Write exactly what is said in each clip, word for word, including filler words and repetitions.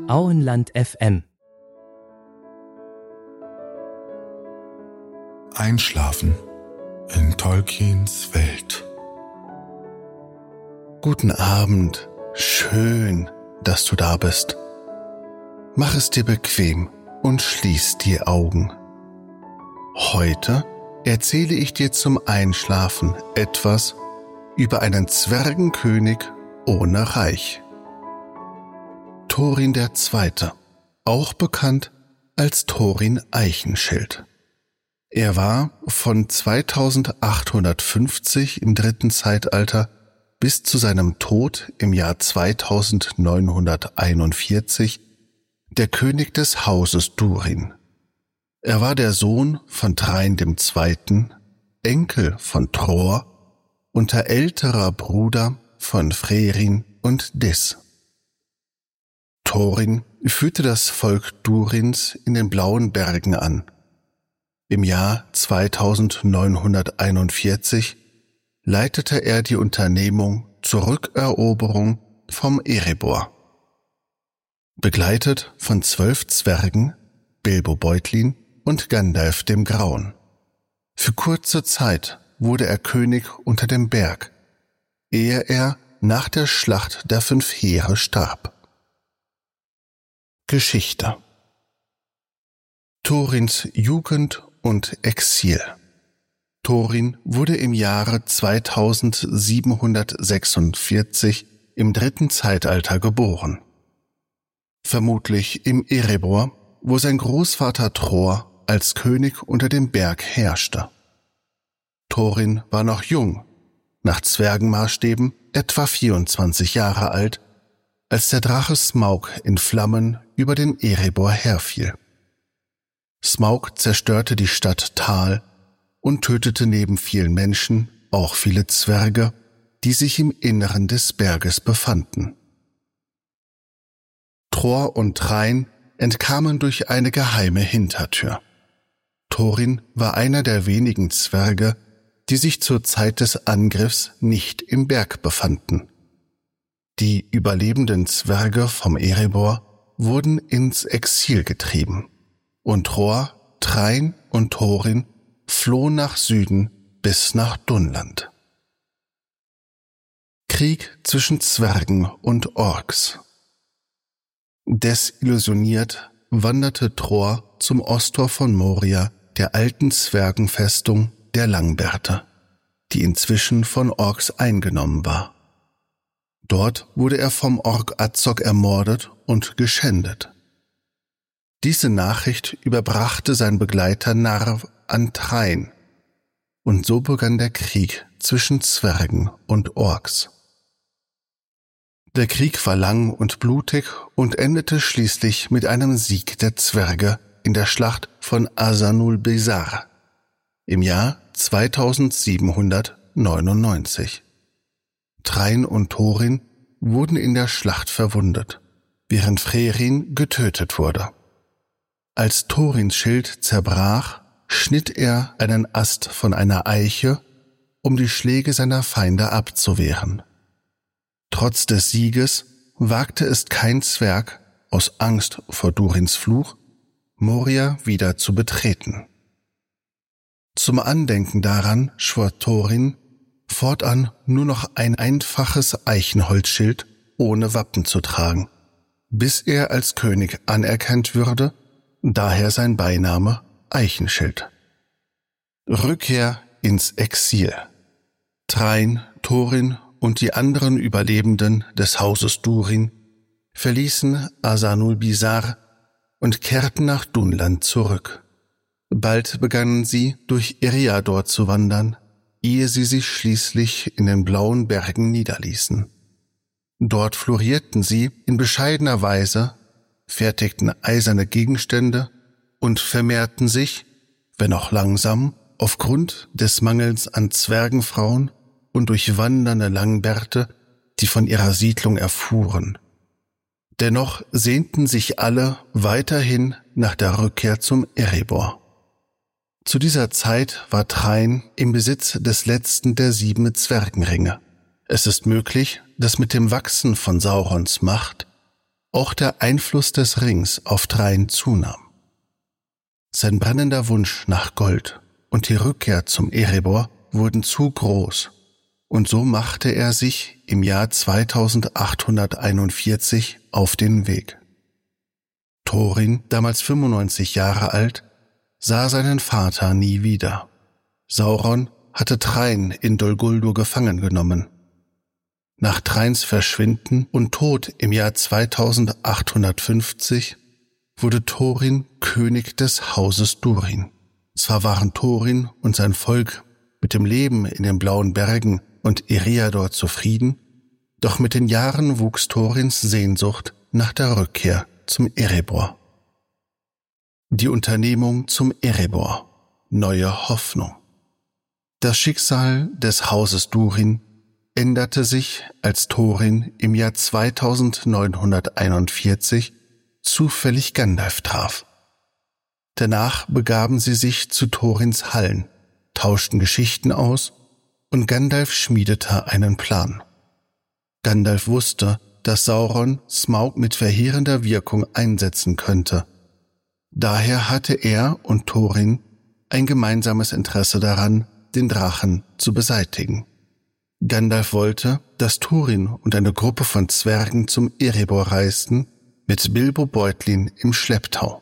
Auenland F M. Einschlafen in Tolkiens Welt. Guten Abend, schön, dass du da bist. Mach es dir bequem und schließ die Augen. Heute erzähle ich dir zum Einschlafen etwas über einen Zwergenkönig ohne Reich. Thorin der Zweite, auch bekannt als Thorin Eichenschild. Er war von zweitausendachthundertfünfzig im dritten Zeitalter bis zu seinem Tod im Jahr zweitausendneunhunderteinundvierzig der König des Hauses Durin. Er war der Sohn von Thrain dem Zweiten, Enkel von Tror und der älterer Bruder von Frerin und Dis. Thorin führte das Volk Durins in den Blauen Bergen an. Im Jahr zweitausendneunhunderteinundvierzig leitete er die Unternehmung zur Rückeroberung vom Erebor. Begleitet von zwölf Zwergen, Bilbo Beutlin und Gandalf dem Grauen. Für kurze Zeit wurde er König unter dem Berg, ehe er nach der Schlacht der fünf Heere starb. Geschichte: Thorins Jugend und Exil. Thorin wurde im Jahre zweitausendsiebenhundertsechsundvierzig im dritten Zeitalter geboren. Vermutlich im Erebor, wo sein Großvater Tror als König unter dem Berg herrschte. Thorin war noch jung, nach Zwergenmaßstäben etwa vierundzwanzig Jahre alt, als der Drache Smaug in Flammen über den Erebor herfiel. Smaug zerstörte die Stadt Tal und tötete neben vielen Menschen auch viele Zwerge, die sich im Inneren des Berges befanden. Tror und Thrain entkamen durch eine geheime Hintertür. Thorin war einer der wenigen Zwerge, die sich zur Zeit des Angriffs nicht im Berg befanden. Die überlebenden Zwerge vom Erebor wurden ins Exil getrieben, und Tror, Thrain und Thorin flohen nach Süden bis nach Dunland. Krieg zwischen Zwergen und Orks. Desillusioniert wanderte Tror zum Osttor von Moria, der alten Zwergenfestung der Langbärte, die inzwischen von Orks eingenommen war. Dort wurde er vom Ork Azog ermordet und geschändet. Diese Nachricht überbrachte sein Begleiter Narv an Thrain, und so begann der Krieg zwischen Zwergen und Orks. Der Krieg war lang und blutig und endete schließlich mit einem Sieg der Zwerge in der Schlacht von Azanul-Bezar im Jahr zweitausendsiebenhundertneunundneunzig. Thrain und Thorin wurden in der Schlacht verwundet, während Frerin getötet wurde. Als Thorins Schild zerbrach, schnitt er einen Ast von einer Eiche, um die Schläge seiner Feinde abzuwehren. Trotz des Sieges wagte es kein Zwerg, aus Angst vor Durins Fluch, Moria wieder zu betreten. Zum Andenken daran schwor Thorin, fortan nur noch ein einfaches Eichenholzschild ohne Wappen zu tragen, bis er als König anerkannt würde, daher sein Beiname Eichenschild. Rückkehr ins Exil. Thrain, Thorin und die anderen Überlebenden des Hauses Durin verließen Azanul-Bizar und kehrten nach Dunland zurück. Bald begannen sie, durch Eriador zu wandern, ehe sie sich schließlich in den Blauen Bergen niederließen. Dort florierten sie in bescheidener Weise, fertigten eiserne Gegenstände und vermehrten sich, wenn auch langsam, aufgrund des Mangels an Zwergenfrauen und durch wandernde Langbärte, die von ihrer Siedlung erfuhren. Dennoch sehnten sich alle weiterhin nach der Rückkehr zum Erebor. Zu dieser Zeit war Thrain im Besitz des letzten der sieben Zwergenringe. Es ist möglich, dass mit dem Wachsen von Saurons Macht auch der Einfluss des Rings auf Thrain zunahm. Sein brennender Wunsch nach Gold und die Rückkehr zum Erebor wurden zu groß, und so machte er sich im Jahr zweitausendachthunderteinundvierzig auf den Weg. Thorin, damals fünfundneunzig Jahre alt, sah seinen Vater nie wieder. Sauron hatte Thrain in Dol Guldur gefangen genommen. Nach Thrains Verschwinden und Tod im Jahr zweitausendachthundertfünfzig wurde Thorin König des Hauses Durin. Zwar waren Thorin und sein Volk mit dem Leben in den blauen Bergen und Eriador zufrieden, doch mit den Jahren wuchs Thorins Sehnsucht nach der Rückkehr zum Erebor. Die Unternehmung zum Erebor, neue Hoffnung. Das Schicksal des Hauses Durin änderte sich, als Thorin im Jahr zweitausendneunhunderteinundvierzig zufällig Gandalf traf. Danach begaben sie sich zu Thorins Hallen, tauschten Geschichten aus und Gandalf schmiedete einen Plan. Gandalf wusste, dass Sauron Smaug mit verheerender Wirkung einsetzen könnte. Daher hatte er und Thorin ein gemeinsames Interesse daran, den Drachen zu beseitigen. Gandalf wollte, dass Thorin und eine Gruppe von Zwergen zum Erebor reisten, mit Bilbo Beutlin im Schlepptau.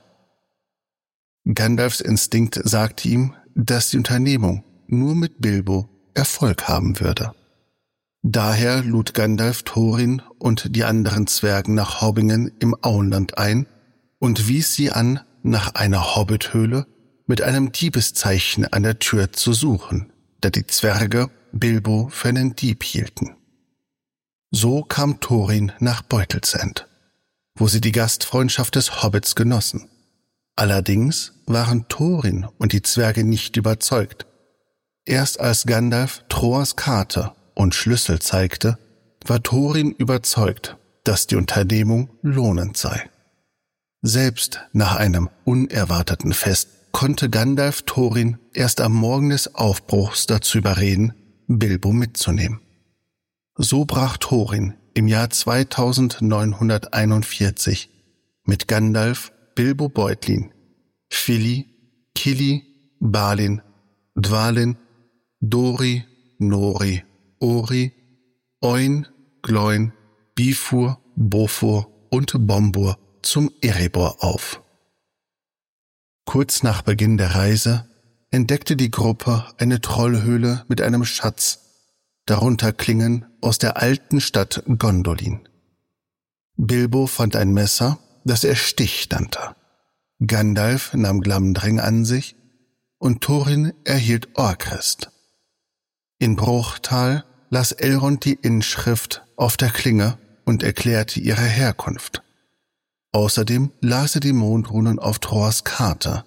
Gandalfs Instinkt sagte ihm, dass die Unternehmung nur mit Bilbo Erfolg haben würde. Daher lud Gandalf Thorin und die anderen Zwergen nach Hobbingen im Auenland ein und wies sie an, nach einer Hobbithöhle mit einem Diebeszeichen an der Tür zu suchen, da die Zwerge Bilbo für einen Dieb hielten. So kam Thorin nach Beutelsend, wo sie die Gastfreundschaft des Hobbits genossen. Allerdings waren Thorin und die Zwerge nicht überzeugt. Erst als Gandalf Troas Karte und Schlüssel zeigte, war Thorin überzeugt, dass die Unternehmung lohnend sei. Selbst nach einem unerwarteten Fest konnte Gandalf Thorin erst am Morgen des Aufbruchs dazu überreden, Bilbo mitzunehmen. So brach Thorin im Jahr zweitausendneunhunderteinundvierzig mit Gandalf, Bilbo Beutlin, Fili, Kili, Balin, Dvalin, Dori, Nori, Ori, Oin, Gloin, Bifur, Bofur und Bombur zum Erebor auf. Kurz nach Beginn der Reise entdeckte die Gruppe eine Trollhöhle mit einem Schatz, darunter Klingen aus der alten Stadt Gondolin. Bilbo fand ein Messer, das er Stich nannte. Gandalf nahm Glamdring an sich und Thorin erhielt Orcrist. In Bruchtal las Elrond die Inschrift auf der Klinge und erklärte ihre Herkunft. Außerdem las er die Mondrunen auf Troas Karte.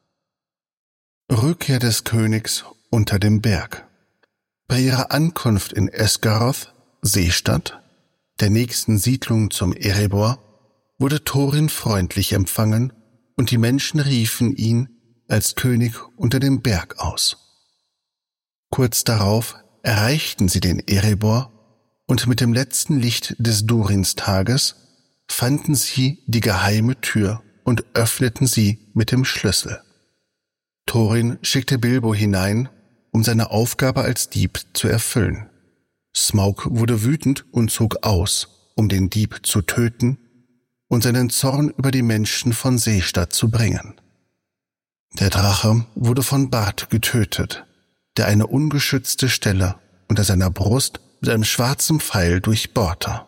Rückkehr des Königs unter dem Berg. Bei ihrer Ankunft in Esgaroth, Seestadt, der nächsten Siedlung zum Erebor, wurde Thorin freundlich empfangen und die Menschen riefen ihn als König unter dem Berg aus. Kurz darauf erreichten sie den Erebor und mit dem letzten Licht des Durinstages fanden sie die geheime Tür und öffneten sie mit dem Schlüssel. Thorin schickte Bilbo hinein, um seine Aufgabe als Dieb zu erfüllen. Smaug wurde wütend und zog aus, um den Dieb zu töten und seinen Zorn über die Menschen von Seestadt zu bringen. Der Drache wurde von Bart getötet, der eine ungeschützte Stelle unter seiner Brust mit einem schwarzen Pfeil durchbohrte.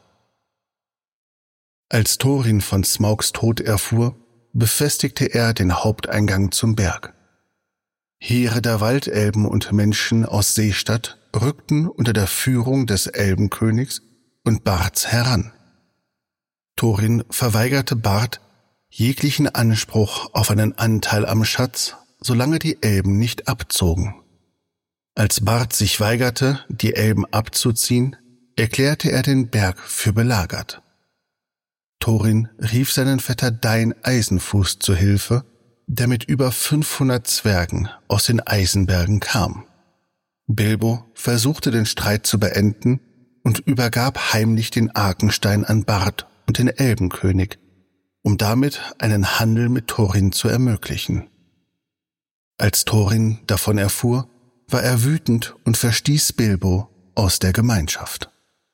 Als Thorin von Smaugs Tod erfuhr, befestigte er den Haupteingang zum Berg. Heere der Waldelben und Menschen aus Seestadt rückten unter der Führung des Elbenkönigs und Barts heran. Thorin verweigerte Bart jeglichen Anspruch auf einen Anteil am Schatz, solange die Elben nicht abzogen. Als Bart sich weigerte, die Elben abzuziehen, erklärte er den Berg für belagert. Thorin rief seinen Vetter Dain Eisenfuß zu Hilfe, der mit über fünfhundert Zwergen aus den Eisenbergen kam. Bilbo versuchte den Streit zu beenden und übergab heimlich den Arkenstein an Bart und den Elbenkönig, um damit einen Handel mit Thorin zu ermöglichen. Als Thorin davon erfuhr, war er wütend und verstieß Bilbo aus der Gemeinschaft.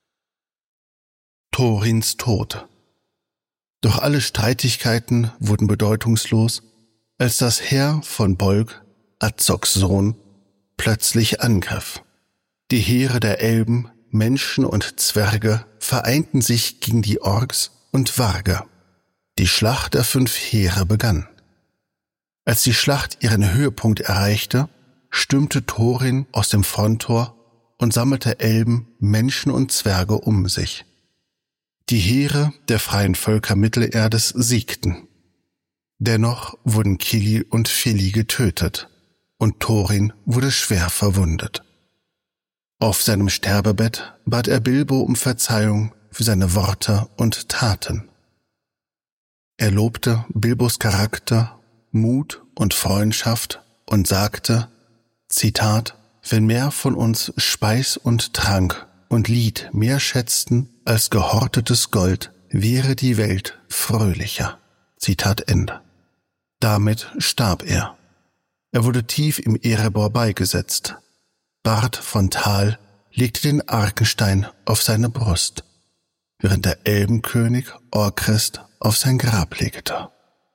Thorins Tod. Doch alle Streitigkeiten wurden bedeutungslos, als das Heer von Bolg, Azoks Sohn, plötzlich angriff. Die Heere der Elben, Menschen und Zwerge vereinten sich gegen die Orks und Varge. Die Schlacht der fünf Heere begann. Als die Schlacht ihren Höhepunkt erreichte, stürmte Thorin aus dem Fronttor und sammelte Elben, Menschen und Zwerge um sich. Die Heere der freien Völker Mittelerdes siegten. Dennoch wurden Kili und Fili getötet und Thorin wurde schwer verwundet. Auf seinem Sterbebett bat er Bilbo um Verzeihung für seine Worte und Taten. Er lobte Bilbos Charakter, Mut und Freundschaft und sagte, Zitat, wenn mehr von uns Speis und Trank und Lied mehr schätzten als gehortetes Gold, wäre die Welt fröhlicher. Zitat Ende. Damit starb er. Er wurde tief im Erebor beigesetzt. Bart von Tal legte den Arkenstein auf seine Brust, während der Elbenkönig Orcrist auf sein Grab legte.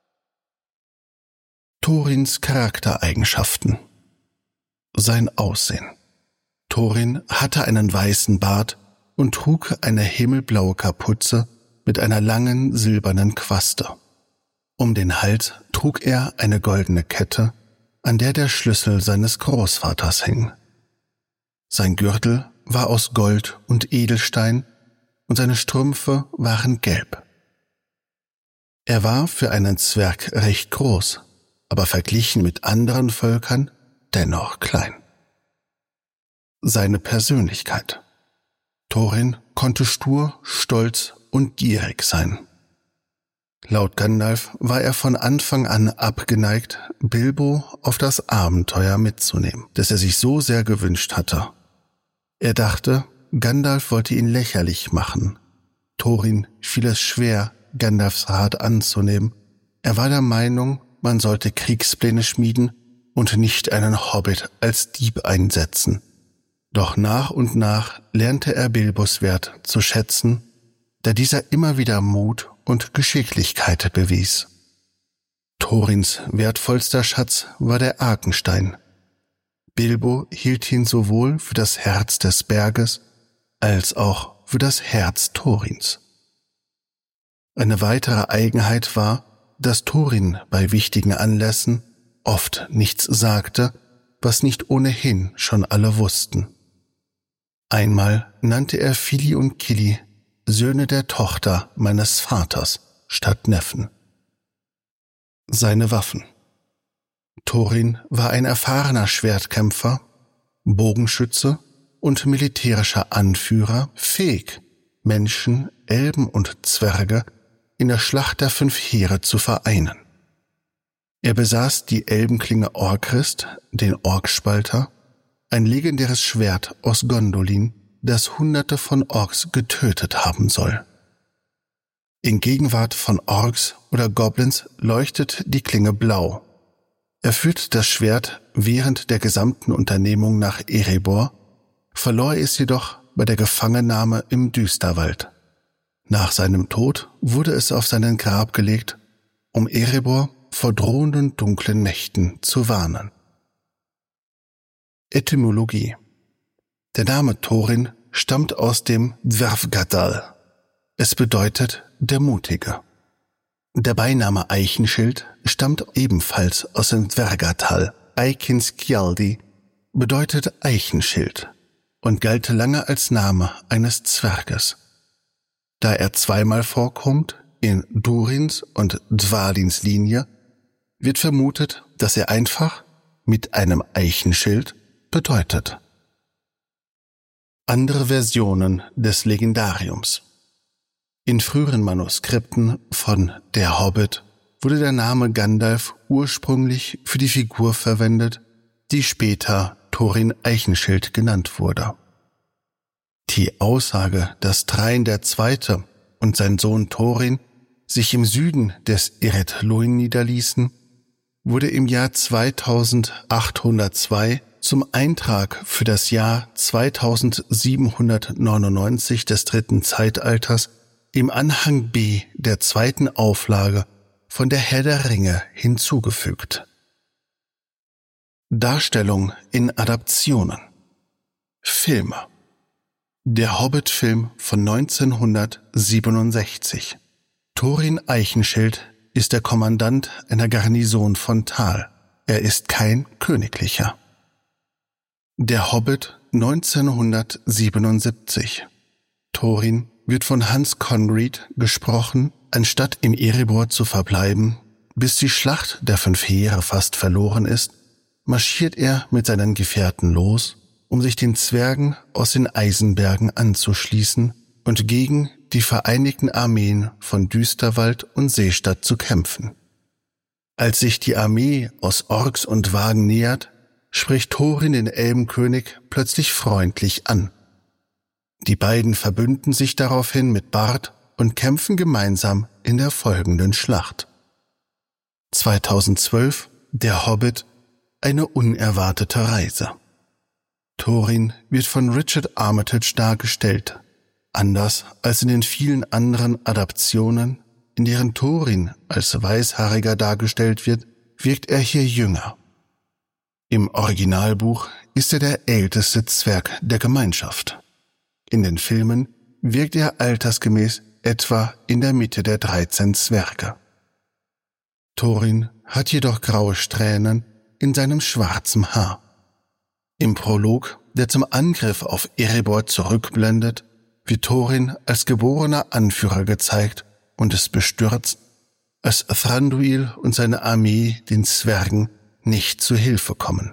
Thorins Charaktereigenschaften. Sein Aussehen. Thorin hatte einen weißen Bart und trug eine himmelblaue Kapuze mit einer langen silbernen Quaste. Um den Hals trug er eine goldene Kette, an der der Schlüssel seines Großvaters hing. Sein Gürtel war aus Gold und Edelstein und seine Strümpfe waren gelb. Er war für einen Zwerg recht groß, aber verglichen mit anderen Völkern dennoch klein. Seine Persönlichkeit. Thorin konnte stur, stolz und gierig sein. Laut Gandalf war er von Anfang an abgeneigt, Bilbo auf das Abenteuer mitzunehmen, das er sich so sehr gewünscht hatte. Er dachte, Gandalf wollte ihn lächerlich machen. Thorin fiel es schwer, Gandalfs Rat anzunehmen. Er war der Meinung, man sollte Kriegspläne schmieden und nicht einen Hobbit als Dieb einsetzen. Doch nach und nach lernte er Bilbos Wert zu schätzen, da dieser immer wieder Mut und Geschicklichkeit bewies. Thorins wertvollster Schatz war der Arkenstein. Bilbo hielt ihn sowohl für das Herz des Berges als auch für das Herz Thorins. Eine weitere Eigenheit war, dass Thorin bei wichtigen Anlässen oft nichts sagte, was nicht ohnehin schon alle wussten. Einmal nannte er Fili und Kili Söhne der Tochter meines Vaters statt Neffen. Seine Waffen. Thorin war ein erfahrener Schwertkämpfer, Bogenschütze und militärischer Anführer, fähig, Menschen, Elben und Zwerge in der Schlacht der fünf Heere zu vereinen. Er besaß die Elbenklinge Orcrist, den Orkspalter, ein legendäres Schwert aus Gondolin, das Hunderte von Orks getötet haben soll. In Gegenwart von Orks oder Goblins leuchtet die Klinge blau. Er führt das Schwert während der gesamten Unternehmung nach Erebor, verlor es jedoch bei der Gefangennahme im Düsterwald. Nach seinem Tod wurde es auf seinen Grab gelegt, um Erebor vor drohenden dunklen Nächten zu warnen. Etymologie. Der Name Thorin stammt aus dem Dwerfgadal. Es bedeutet der Mutige. Der Beiname Eichenschild stammt ebenfalls aus dem Dvergatal. Eikinskjaldi bedeutet Eichenschild und galt lange als Name eines Zwerges. Da er zweimal vorkommt, in Durins und Dvalins Linie, wird vermutet, dass er einfach mit einem Eichenschild bedeutet. Andere Versionen des Legendariums. In früheren Manuskripten von Der Hobbit wurde der Name Gandalf ursprünglich für die Figur verwendet, die später Thorin Eichenschild genannt wurde. Die Aussage, dass Thrain der Zweite und sein Sohn Thorin sich im Süden des Eret Luin niederließen, wurde im Jahr zweitausendachthundertzwei zum Eintrag für das Jahr zweitausendsiebenhundertneunundneunzig des dritten Zeitalters im Anhang B der zweiten Auflage von der Herr der Ringe hinzugefügt. Darstellung in Adaptionen. Filme. Der Hobbit-Film von neunzehnhundertsiebenundsechzig. Thorin Eichenschild ist der Kommandant einer Garnison von Tal. Er ist kein Königlicher. Der Hobbit neunzehnhundertsiebenundsiebzig. Thorin wird von Hans Conried gesprochen, anstatt im Erebor zu verbleiben, bis die Schlacht der fünf Heere fast verloren ist, marschiert er mit seinen Gefährten los, um sich den Zwergen aus den Eisenbergen anzuschließen und gegen die vereinigten Armeen von Düsterwald und Seestadt zu kämpfen. Als sich die Armee aus Orks und Wagen nähert, spricht Thorin den Elbenkönig plötzlich freundlich an. Die beiden verbünden sich daraufhin mit Bard und kämpfen gemeinsam in der folgenden Schlacht. zweitausendzwölf Der Hobbit, eine unerwartete Reise. Thorin wird von Richard Armitage dargestellt. Anders als in den vielen anderen Adaptionen, in deren Thorin als Weißhaariger dargestellt wird, wirkt er hier jünger. Im Originalbuch ist er der älteste Zwerg der Gemeinschaft. In den Filmen wirkt er altersgemäß etwa in der Mitte der dreizehn Zwerge. Thorin hat jedoch graue Strähnen in seinem schwarzen Haar. Im Prolog, der zum Angriff auf Erebor zurückblendet, wird Thorin als geborener Anführer gezeigt und ist bestürzt, als Thranduil und seine Armee den Zwergen nicht zu Hilfe kommen.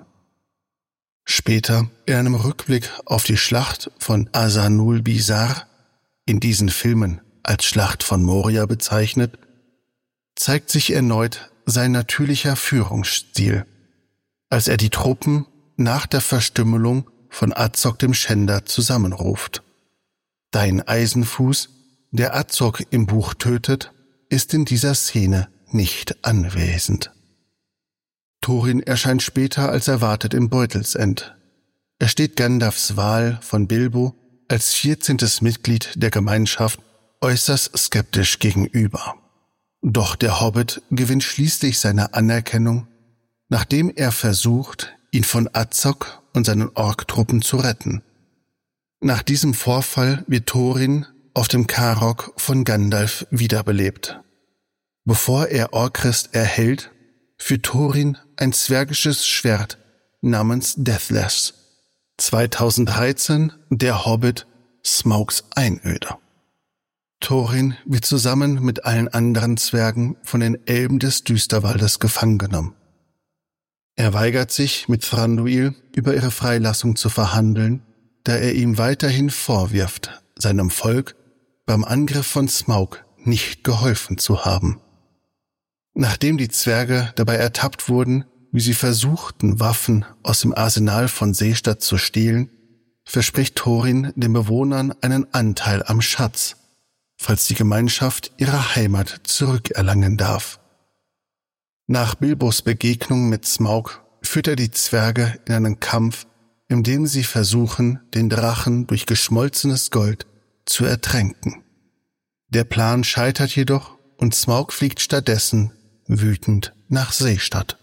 Später, in einem Rückblick auf die Schlacht von Azanul-Bizar, in diesen Filmen als Schlacht von Moria bezeichnet, zeigt sich erneut sein natürlicher Führungsstil, als er die Truppen nach der Verstümmelung von Azog dem Schänder zusammenruft. Dein Eisenfuß, der Azog im Buch tötet, ist in dieser Szene nicht anwesend. Thorin erscheint später als erwartet im Beutelsend. Er steht Gandalfs Wahl von Bilbo als vierzehntes Mitglied der Gemeinschaft äußerst skeptisch gegenüber. Doch der Hobbit gewinnt schließlich seine Anerkennung, nachdem er versucht, ihn von Azog und seinen Ork-Truppen zu retten. Nach diesem Vorfall wird Thorin auf dem Karok von Gandalf wiederbelebt. Bevor er Orcrist erhält, führt Thorin ein zwergisches Schwert namens Deathless. zweitausenddreizehn Der Hobbit, Smaugs Einöde. Thorin wird zusammen mit allen anderen Zwergen von den Elben des Düsterwaldes gefangen genommen. Er weigert sich, mit Thranduil über ihre Freilassung zu verhandeln, da er ihm weiterhin vorwirft, seinem Volk beim Angriff von Smaug nicht geholfen zu haben. Nachdem die Zwerge dabei ertappt wurden, wie sie versuchten, Waffen aus dem Arsenal von Seestadt zu stehlen, verspricht Thorin den Bewohnern einen Anteil am Schatz, falls die Gemeinschaft ihre Heimat zurückerlangen darf. Nach Bilbos Begegnung mit Smaug führt er die Zwerge in einen Kampf, in dem sie versuchen, den Drachen durch geschmolzenes Gold zu ertränken. Der Plan scheitert jedoch und Smaug fliegt stattdessen wütend nach Seestadt.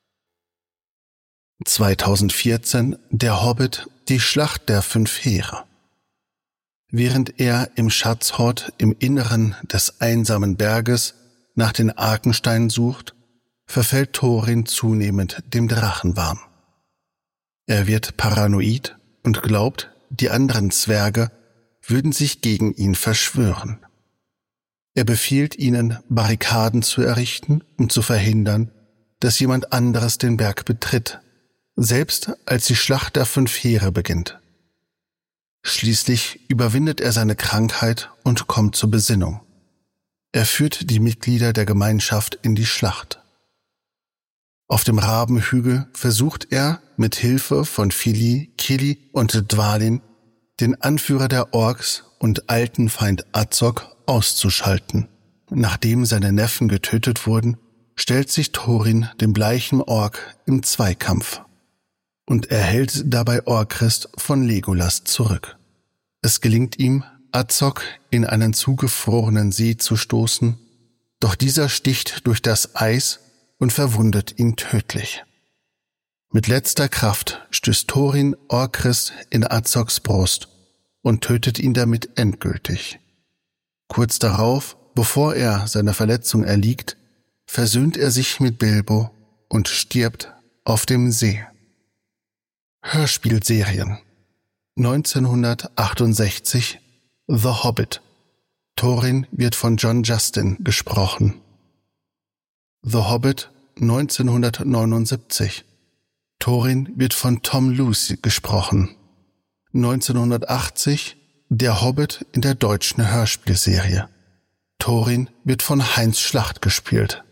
zweitausendvierzehn Der Hobbit, die Schlacht der fünf Heere. Während er im Schatzhort im Inneren des einsamen Berges nach den Arkensteinen sucht, verfällt Thorin zunehmend dem Drachenwahn. Er wird paranoid und glaubt, die anderen Zwerge würden sich gegen ihn verschwören. Er befiehlt ihnen, Barrikaden zu errichten, um zu verhindern, dass jemand anderes den Berg betritt, selbst als die Schlacht der fünf Heere beginnt. Schließlich überwindet er seine Krankheit und kommt zur Besinnung. Er führt die Mitglieder der Gemeinschaft in die Schlacht. Auf dem Rabenhügel versucht er, mit Hilfe von Fili, Kili und Dvalin den Anführer der Orks und alten Feind Azog auszuschalten. Nachdem seine Neffen getötet wurden, stellt sich Thorin dem bleichen Ork im Zweikampf und erhält dabei Orcrist von Legolas zurück. Es gelingt ihm, Azog in einen zugefrorenen See zu stoßen, doch dieser sticht durch das Eis und verwundet ihn tödlich. Mit letzter Kraft stößt Thorin Orcrist in Azogs Brust und tötet ihn damit endgültig. Kurz darauf, bevor er seiner Verletzung erliegt, versöhnt er sich mit Bilbo und stirbt auf dem See. Hörspielserien neunzehnhundertachtundsechzig The Hobbit. Thorin wird von John Justin gesprochen. The Hobbit neunzehnhundertneunundsiebzig. Thorin wird von Tom Lucy gesprochen. neunzehnhundertachtzig Der Hobbit in der deutschen Hörspielserie. Thorin wird von Heinz Schlacht gespielt.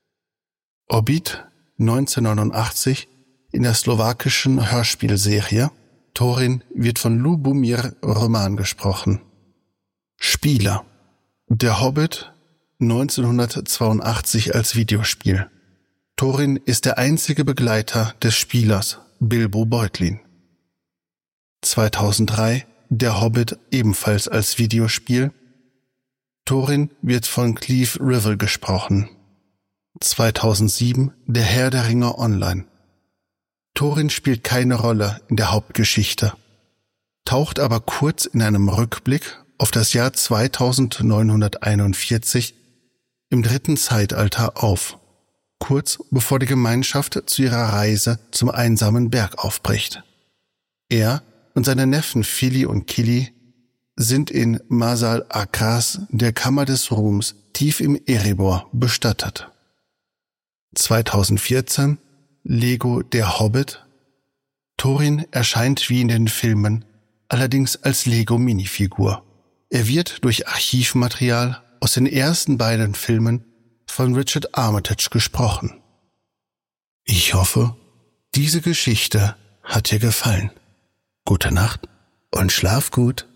Hobbit neunzehnhundertneunundachtzig in der slowakischen Hörspielserie. Thorin wird von Lubomir Roman gesprochen. Spieler. Der Hobbit neunzehnhundertzweiundachtzig als Videospiel. Thorin ist der einzige Begleiter des Spielers Bilbo Beutlin. zweitausenddrei Der Hobbit ebenfalls als Videospiel. Thorin wird von Cleve Rivel gesprochen. zweitausendsieben Der Herr der Ringe Online. Thorin spielt keine Rolle in der Hauptgeschichte, taucht aber kurz in einem Rückblick auf das Jahr zweitausendneunhunderteinundvierzig im dritten Zeitalter auf, kurz bevor die Gemeinschaft zu ihrer Reise zum einsamen Berg aufbricht. Er und seine Neffen Fili und Kili sind in Masal Akras, der Kammer des Ruhms, tief im Erebor, bestattet. zweitausendvierzehn Lego Der Hobbit. Thorin erscheint wie in den Filmen, allerdings als Lego-Minifigur. Er wird durch Archivmaterial aus den ersten beiden Filmen von Richard Armitage gesprochen. Ich hoffe, diese Geschichte hat dir gefallen. Gute Nacht und schlaf gut.